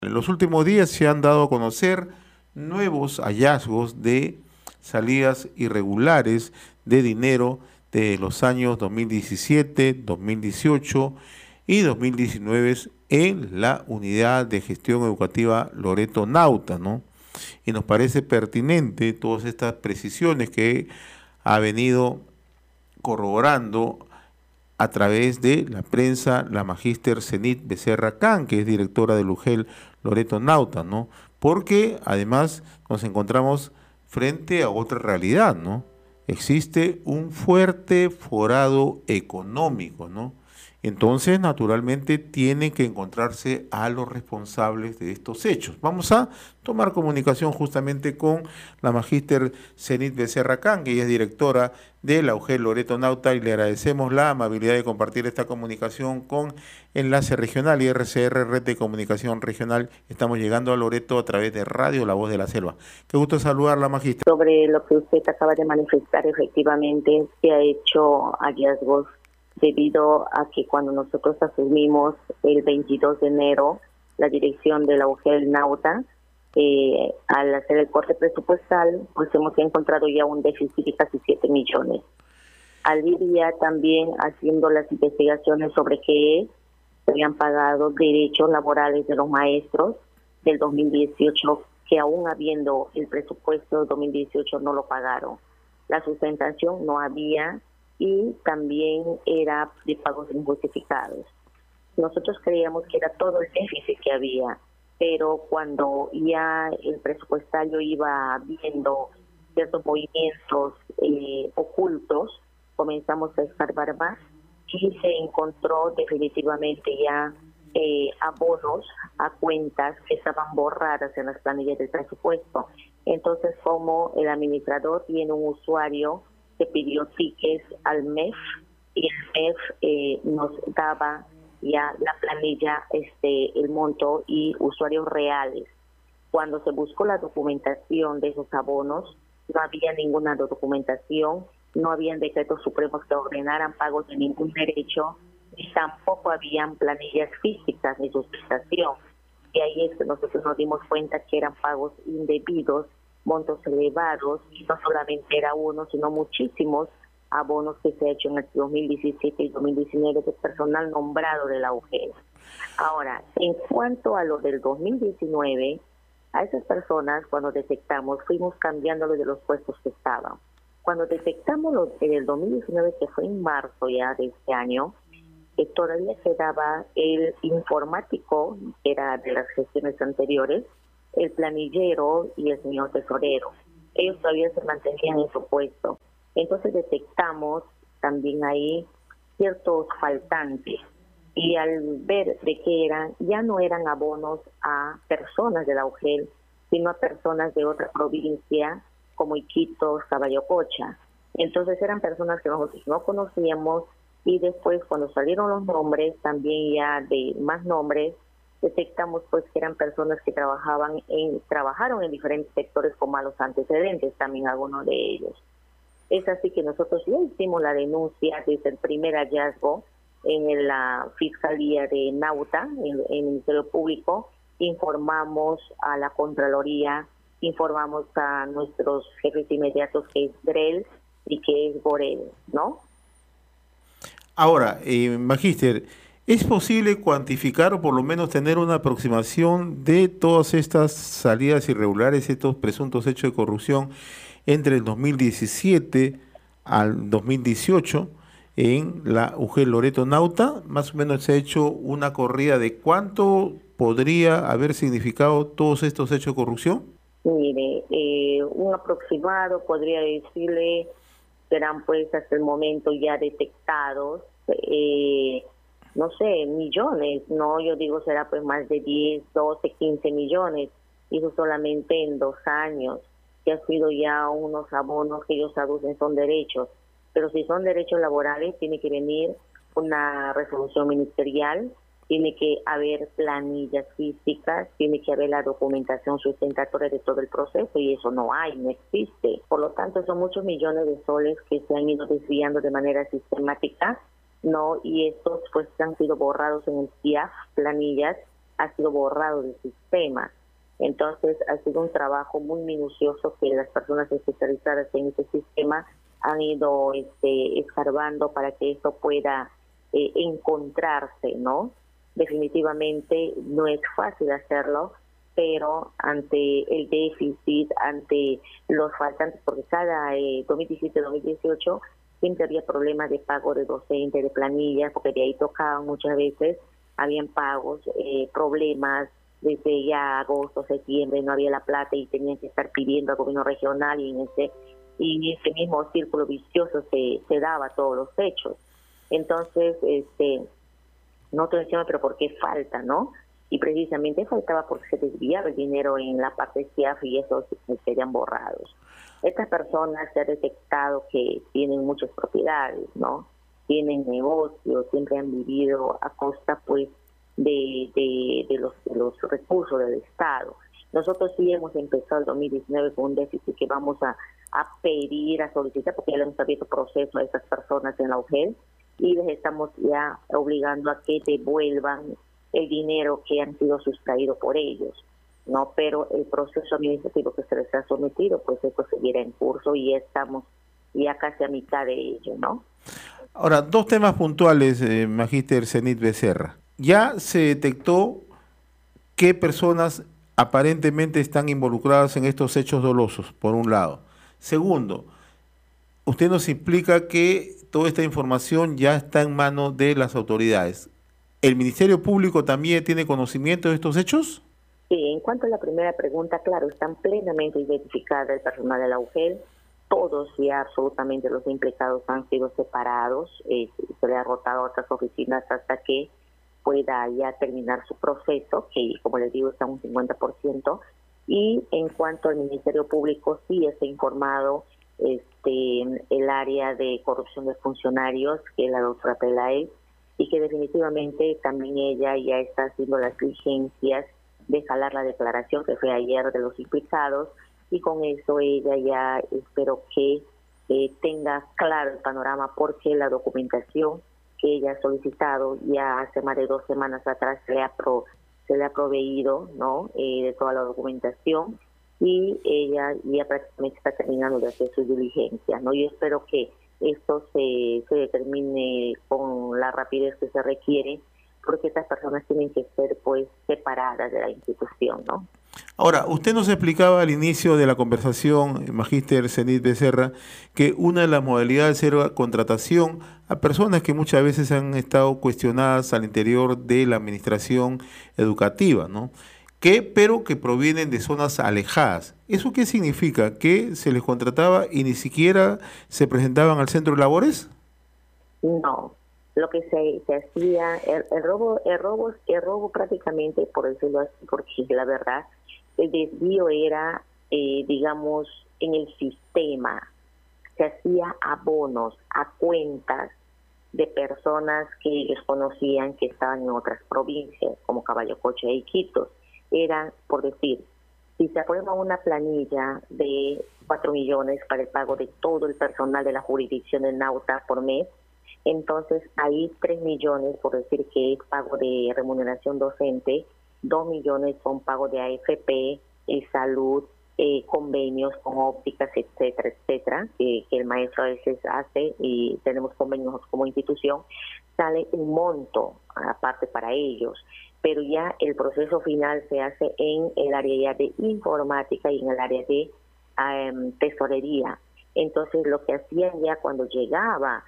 En los últimos días se han dado a conocer nuevos hallazgos de salidas irregulares de dinero de los años 2017, 2018 y 2019 en la unidad de gestión educativa Loreto Nauta, ¿no? Y nos parece pertinente todas estas precisiones que ha venido corroborando a través de la prensa la magíster Zenit Becerra Can, que es directora del UGEL Loreto Nauta, ¿no? Porque además nos encontramos frente a otra realidad, ¿no? Existe un fuerte forado económico, ¿no? Entonces, naturalmente, tienen que encontrarse a los responsables de estos hechos. Vamos a tomar comunicación justamente con la magíster Zenit Becerra Can, que ella es directora de la UGEL Loreto Nauta, y le agradecemos la amabilidad de compartir esta comunicación con Enlace Regional y RCR, Red de Comunicación Regional. Estamos llegando a Loreto a través de Radio La Voz de la Selva. Qué gusto saludarla, magíster. Sobre lo que usted acaba de manifestar, efectivamente se ha hecho hallazgos debido a que cuando nosotros asumimos el 22 de enero la dirección de la UGEL Nauta, al hacer el corte presupuestal, pues hemos encontrado ya un déficit de casi 7 millones. Al día también haciendo las investigaciones sobre qué se habían pagado derechos laborales de los maestros del 2018, que aún habiendo el presupuesto de 2018 no lo pagaron. La sustentación no había y también era de pagos injustificados. Nosotros creíamos que era todo el déficit que había, pero cuando ya el presupuestario iba viendo ciertos movimientos ocultos, comenzamos a escarbar más y se encontró definitivamente ya abonos a cuentas que estaban borradas en las planillas del presupuesto. Entonces, como el administrador tiene un usuario que pidió tickets al MEF y el MEF nos daba ya la planilla, el monto y usuarios reales. Cuando se buscó la documentación de esos abonos, no había ninguna documentación, no habían decretos supremos que ordenaran pagos de ningún derecho, y tampoco habían planillas físicas de sustentación. Y ahí es que nosotros nos dimos cuenta que eran pagos indebidos, montos elevados, y no solamente era uno, sino muchísimos abonos que se ha hecho en el 2017 y 2019 de personal nombrado de la UGEL. Ahora, en cuanto a lo del 2019, a esas personas cuando detectamos, fuimos cambiándolos de los puestos que estaban. Cuando detectamos en el 2019, que fue en marzo ya de este año, que todavía quedaba el informático, que era de las gestiones anteriores, el planillero y el señor tesorero. Ellos todavía se mantenían en su puesto. Entonces detectamos también ahí ciertos faltantes, y al ver de qué eran, ya no eran abonos a personas de la UGEL, sino a personas de otra provincia como Iquitos, Caballococha. Entonces eran personas que nosotros no conocíamos, y después cuando salieron los nombres, también ya de más nombres, detectamos pues que eran personas que trabajaron en diferentes sectores con malos antecedentes, también algunos de ellos. Es así que nosotros ya hicimos la denuncia desde el primer hallazgo en la Fiscalía de Nauta, en el Ministerio Público, informamos a la Contraloría, informamos a nuestros jefes inmediatos, que es GREL y que es Gorel, ¿no? Ahora, magíster, ¿es posible cuantificar o por lo menos tener una aproximación de todas estas salidas irregulares, estos presuntos hechos de corrupción entre el 2017 al 2018 en la UGEL Loreto Nauta? Más o menos se ha hecho una corrida de cuánto podría haber significado todos estos hechos de corrupción. Mire, un aproximado podría decirle, serán pues hasta el momento ya detectados, no sé, millones, no, yo digo será pues más de 10, 12, 15 millones, y eso solamente en 2 años, que ha sido ya unos abonos que ellos aducen son derechos, pero si son derechos laborales tiene que venir una resolución ministerial, tiene que haber planillas físicas, tiene que haber la documentación sustentatoria de todo el proceso, y eso no hay, no existe. Por lo tanto, son muchos millones de soles que se han ido desviando de manera sistemática, ¿no? Y estos pues han sido borrados en el CIAF, planillas, ha sido borrado del sistema. Entonces ha sido un trabajo muy minucioso que las personas especializadas en este sistema han ido escarbando para que esto pueda encontrarse, ¿no? Definitivamente no es fácil hacerlo, pero ante el déficit, ante los faltantes, porque cada 2017-2018 siempre había problemas de pago de docentes, de planillas, porque de ahí tocaban muchas veces, habían pagos, problemas, desde ya agosto, septiembre no había la plata y tenían que estar pidiendo al gobierno regional y en ese mismo círculo vicioso se daba todos los hechos. Entonces, nosotros decíamos, pero ¿por qué falta, no? Y precisamente faltaba porque se desviaba el dinero en la parte de CIAF y esos serían borrados. Estas personas se ha detectado que tienen muchas propiedades, ¿no? Tienen negocios, siempre han vivido a costa, pues, de los recursos del Estado. Nosotros sí hemos empezado el 2019 con un déficit que vamos a pedir, a solicitar, porque ya le hemos abierto proceso a estas personas en la UGEL y les estamos ya obligando a que devuelvan el dinero que han sido sustraído por ellos, ¿no? Pero el proceso administrativo que se les ha sometido, pues esto seguirá en curso y ya estamos ya casi a mitad de ello, ¿no? Ahora, dos temas puntuales, Magíster Zenit Becerra. Ya se detectó qué personas aparentemente están involucradas en estos hechos dolosos, por un lado. Segundo, usted nos explica que toda esta información ya está en manos de las autoridades. ¿El Ministerio Público también tiene conocimiento de estos hechos? Sí, en cuanto a la primera pregunta, claro, están plenamente identificadas el personal de la UGEL. Todos ya absolutamente los implicados han sido separados. Se le ha rotado a otras oficinas hasta que pueda ya terminar su proceso, que como les digo está un 50%. Y en cuanto al Ministerio Público, sí está informado el área de corrupción de funcionarios, que es la doctora Peláez, y que definitivamente también ella ya está haciendo las diligencias de jalar la declaración que fue ayer de los implicados, y con eso ella ya espero que tenga claro el panorama, porque la documentación que ella ha solicitado ya hace más de 2 semanas atrás se le ha proveído, ¿no? De toda la documentación, y ella ya prácticamente está terminando de hacer sus diligencias, ¿no? Yo espero que esto se determine con la rapidez que se requiere, porque estas personas tienen que ser, pues, separadas de la institución, ¿no? Ahora, usted nos explicaba al inicio de la conversación, Magíster Zenit Becerra, que una de las modalidades era contratación a personas que muchas veces han estado cuestionadas al interior de la administración educativa, ¿no? Pero que provienen de zonas alejadas. ¿Eso qué significa? ¿Que se les contrataba y ni siquiera se presentaban al centro de labores? No, lo que se hacía, el robo prácticamente, por decirlo así, porque la verdad, el desvío era, digamos, en el sistema. Se hacía abonos a cuentas de personas que ellos conocían que estaban en otras provincias, como Caballococha y Iquitos. Eran, por decir, si se aprueba una planilla de 4 millones para el pago de todo el personal de la jurisdicción de Nauta por mes, entonces ahí 3 millones, por decir que es pago de remuneración docente, 2 millones son pago de AFP, salud, convenios con ópticas, etcétera, etcétera, que el maestro a veces hace y tenemos convenios como institución, sale un monto aparte para ellos, pero ya el proceso final se hace en el área ya de informática y en el área de tesorería. Entonces lo que hacían ya cuando llegaba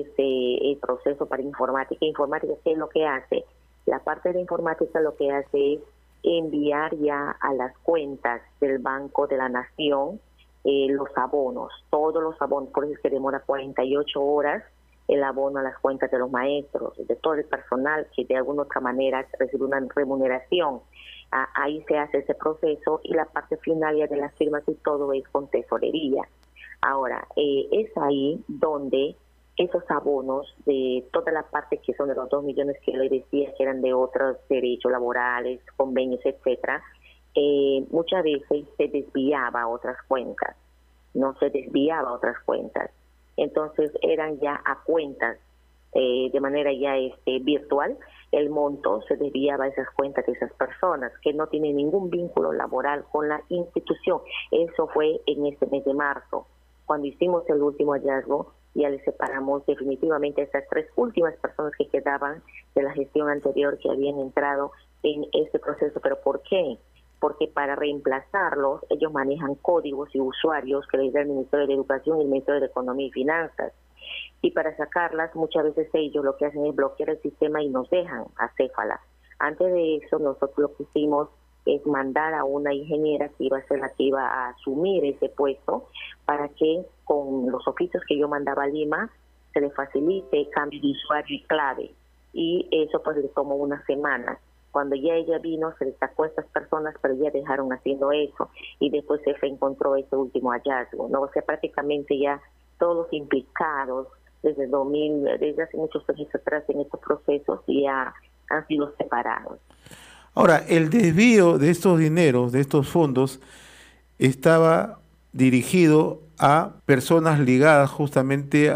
el proceso para informática, ¿qué es lo que hace? La parte de informática lo que hace es enviar ya a las cuentas del Banco de la Nación los abonos, todos los abonos, por eso es que demora 48 horas el abono a las cuentas de los maestros, de todo el personal que de alguna otra manera recibe una remuneración. Ahí se hace ese proceso y la parte final ya de las firmas y todo es con tesorería. Ahora, es ahí donde esos abonos de toda la parte que son de los 2 millones que le decía que eran de otros derechos laborales, convenios, etcétera, muchas veces se desviaba a otras cuentas, no se desviaba a otras cuentas. Entonces eran ya a cuentas de manera ya virtual, el monto se desviaba a esas cuentas de esas personas que no tienen ningún vínculo laboral con la institución. Eso fue en este mes de marzo. Cuando hicimos el último hallazgo, ya le separamos definitivamente a esas 3 últimas personas que quedaban de la gestión anterior que habían entrado en este proceso. ¿Pero por qué? Porque para reemplazarlos, ellos manejan códigos y usuarios que les da el Ministerio de Educación y el Ministerio de Economía y Finanzas. Y para sacarlas, muchas veces ellos lo que hacen es bloquear el sistema y nos dejan acéfalas. Antes de eso, nosotros lo que hicimos es mandar a una ingeniera que iba a ser la que iba a asumir ese puesto para que con los oficios que yo mandaba a Lima se le facilite cambio de usuario y clave. Y eso pues le tomó una semana. Cuando ya ella vino, se le sacó a estas personas, pero ya dejaron haciendo eso. Y después se encontró ese último hallazgo, ¿no? O sea, prácticamente ya todos los implicados desde hace muchos años atrás en estos procesos ya han sido separados. Ahora, el desvío de estos dineros, de estos fondos, estaba dirigido a personas ligadas justamente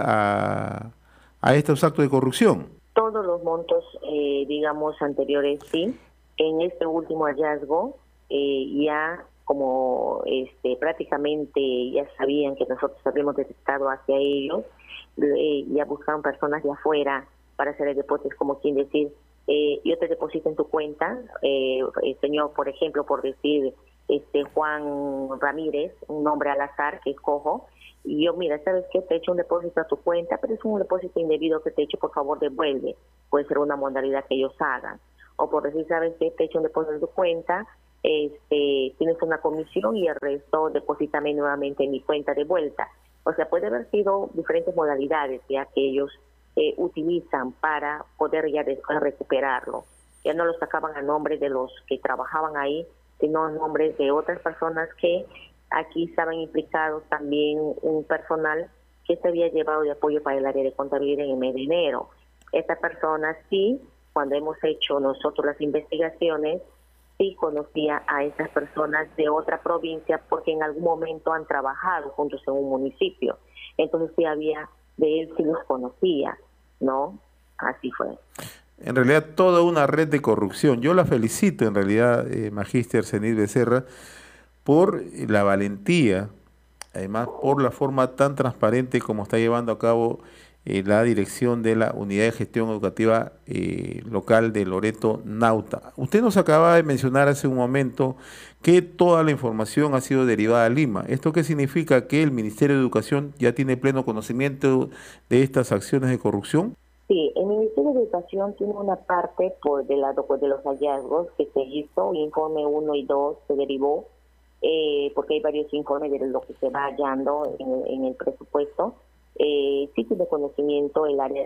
a estos actos de corrupción. Todos los montos, digamos, anteriores, sí. En este último hallazgo, ya como prácticamente ya sabían que nosotros habíamos detectado hacia ellos, ya buscaban personas de afuera para hacer el depósito, como quien decir, yo te deposito en tu cuenta, el señor, por ejemplo, por decir Juan Ramírez, un nombre al azar que escojo, y yo, mira, ¿sabes qué? Te he hecho un depósito a tu cuenta, pero es un depósito indebido que te he hecho, por favor, devuelve. Puede ser una modalidad que ellos hagan. O por decir, ¿sabes qué? Te he hecho un depósito en tu cuenta, tienes una comisión y el resto deposítame nuevamente en mi cuenta de vuelta. O sea, puede haber sido diferentes modalidades ya que ellos utilizan para poder ya después recuperarlo. Ya no lo sacaban a nombre de los que trabajaban ahí, sino a nombre de otras personas que aquí estaban implicados, también un personal que se había llevado de apoyo para el área de contabilidad en el mes de enero. Esta persona sí, cuando hemos hecho nosotros las investigaciones, sí conocía a esas personas de otra provincia porque en algún momento han trabajado juntos en un municipio. Entonces sí había, de él sí los conocía, ¿no? Así fue. En realidad toda una red de corrupción. Yo la felicito en realidad, Magíster Zenit Becerra, por la valentía, además por la forma tan transparente como está llevando a cabo la dirección de la Unidad de Gestión Educativa Local de Loreto Nauta. Usted nos acaba de mencionar hace un momento que toda la información ha sido derivada a Lima. ¿Esto qué significa? ¿Que el Ministerio de Educación ya tiene pleno conocimiento de estas acciones de corrupción? Sí, el Ministerio de Educación tiene una parte de los hallazgos que se hizo, informe 1 y 2 se derivó, porque hay varios informes de lo que se va hallando en el presupuesto. Sí tiene conocimiento el área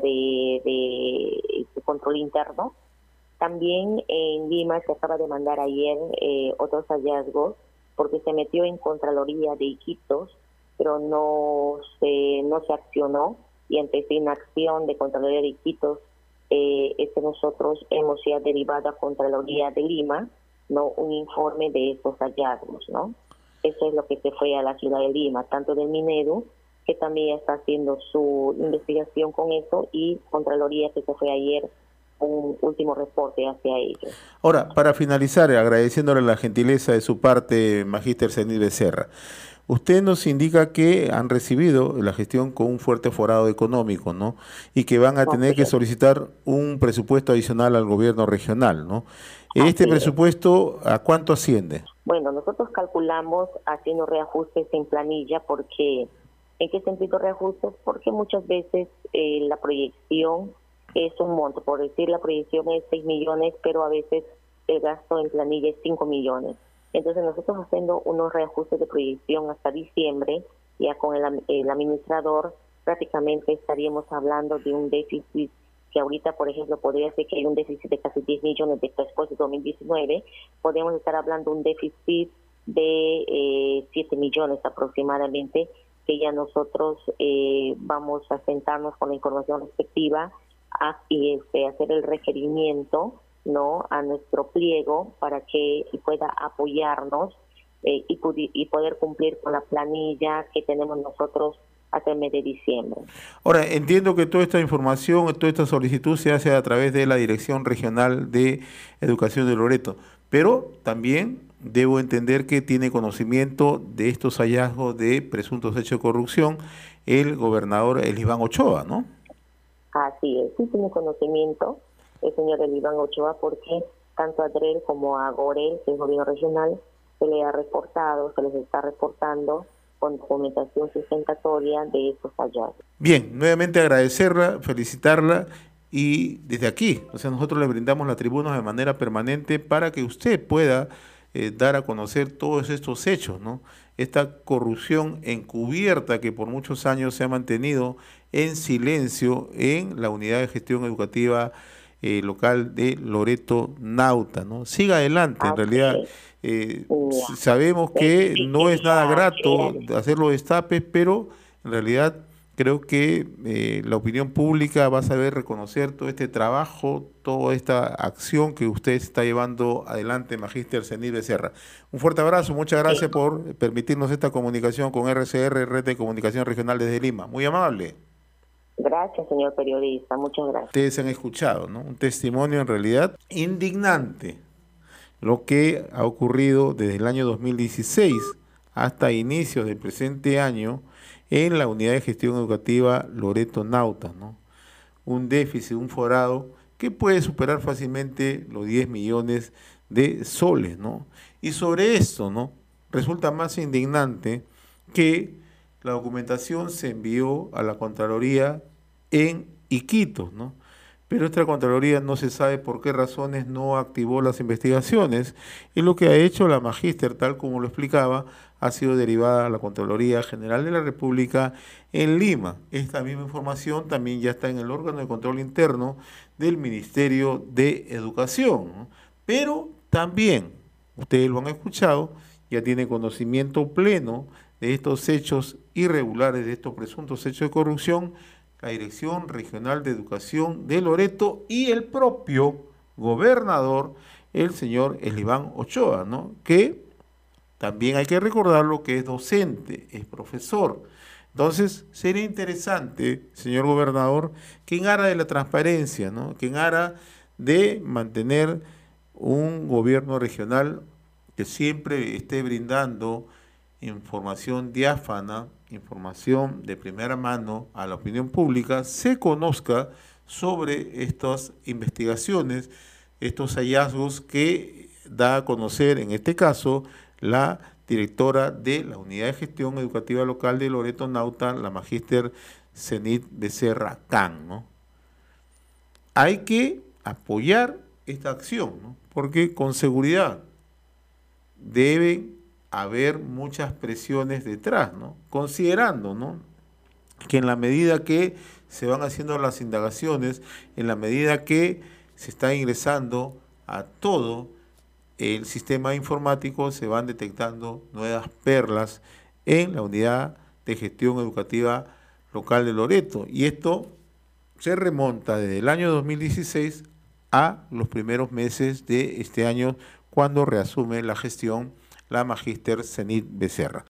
de control interno. También en Lima se acaba de mandar ayer otros hallazgos porque se metió en Contraloría de Iquitos, pero no se accionó, y ante esa inacción de Contraloría de Iquitos, nosotros hemos ya derivado a Contraloría de Lima, no un informe de estos hallazgos, ¿no? Eso es lo que se fue a la ciudad de Lima, tanto del Minedu, que también está haciendo su investigación con eso, y Contraloría, que se fue ayer un último reporte hacia ellos. Ahora, para finalizar, agradeciéndole la gentileza de su parte, Magíster Zenit Becerra, usted nos indica que han recibido la gestión con un fuerte forado económico, ¿no? Y que van a tener que solicitar un presupuesto adicional al gobierno regional, ¿no? ¿Este presupuesto a cuánto asciende? Bueno, nosotros calculamos haciendo reajustes en planilla porque... ¿En qué sentido reajustes? Porque muchas veces la proyección es un monto. Por decir, la proyección es 6 millones, pero a veces el gasto en planilla es 5 millones. Entonces nosotros haciendo unos reajustes de proyección hasta diciembre, ya con el administrador, prácticamente estaríamos hablando de un déficit que ahorita, por ejemplo, podría ser que hay un déficit de casi 10 millones después de 2019. Podríamos estar hablando de un déficit de 7 millones aproximadamente, que ya nosotros vamos a sentarnos con la información respectiva y hacer el requerimiento, ¿no?, a nuestro pliego para que pueda apoyarnos y poder cumplir con la planilla que tenemos nosotros hasta el mes de diciembre. Ahora, entiendo que toda esta información, toda esta solicitud se hace a través de la Dirección Regional de Educación de Loreto, pero también debo entender que tiene conocimiento de estos hallazgos de presuntos hechos de corrupción el gobernador Eliván Ochoa, ¿no? Así es, sí tiene conocimiento el señor Eliván Ochoa, porque tanto a DREL como a Gorel, que es el gobierno regional, se le ha reportado, se les está reportando con documentación sustentatoria de estos hallazgos. Bien, nuevamente agradecerla, felicitarla y desde aquí, o sea, nosotros le brindamos la tribuna de manera permanente para que usted pueda dar a conocer todos estos hechos, ¿no? Esta corrupción encubierta que por muchos años se ha mantenido en silencio en la unidad de gestión educativa local de Loreto Nauta, ¿no? Siga adelante, en realidad sabemos que no es nada grato hacer los destapes, pero en realidad creo que la opinión pública va a saber reconocer todo este trabajo, toda esta acción que usted está llevando adelante, Magíster Zenit Becerra. Un fuerte abrazo, muchas gracias por permitirnos esta comunicación con RCR, Red de Comunicación Regional desde Lima. Muy amable. Gracias, señor periodista, muchas gracias. Ustedes han escuchado, ¿no? Un testimonio en realidad indignante, lo que ha ocurrido desde el año 2016 hasta inicios del presente año en la unidad de gestión educativa Loreto Nauta, ¿no? Un déficit, un forado que puede superar fácilmente los 10 millones de soles, ¿no? Y sobre esto, ¿no? Resulta más indignante que la documentación se envió a la Contraloría en Iquitos, ¿no? Pero esta Contraloría no se sabe por qué razones no activó las investigaciones y lo que ha hecho la Magíster, tal como lo explicaba, ha sido derivada a la Contraloría General de la República en Lima. Esta misma información también ya está en el órgano de control interno del Ministerio de Educación, ¿no? Pero también, ustedes lo han escuchado, ya tiene conocimiento pleno de estos hechos irregulares, de estos presuntos hechos de corrupción, la Dirección Regional de Educación de Loreto y el propio gobernador, el señor Eliván Ochoa, ¿no? Que también hay que recordarlo que es docente, es profesor. Entonces, sería interesante, señor gobernador, que en aras de la transparencia, ¿no? Que en aras de mantener un gobierno regional que siempre esté brindando información diáfana, información de primera mano a la opinión pública, se conozca sobre estas investigaciones, estos hallazgos que da a conocer, en este caso, la directora de la Unidad de Gestión Educativa Local de Loreto Nauta, la Magíster Zenit Becerra Can, ¿no? Hay que apoyar esta acción, ¿no? Porque con seguridad deben haber muchas presiones detrás, ¿no? Considerando, ¿no?, que en la medida que se van haciendo las indagaciones, en la medida que se está ingresando a todo el sistema informático, se van detectando nuevas perlas en la unidad de gestión educativa local de Loreto. Y esto se remonta desde el año 2016 a los primeros meses de este año, cuando reasume la gestión la Magíster Zenit Becerra.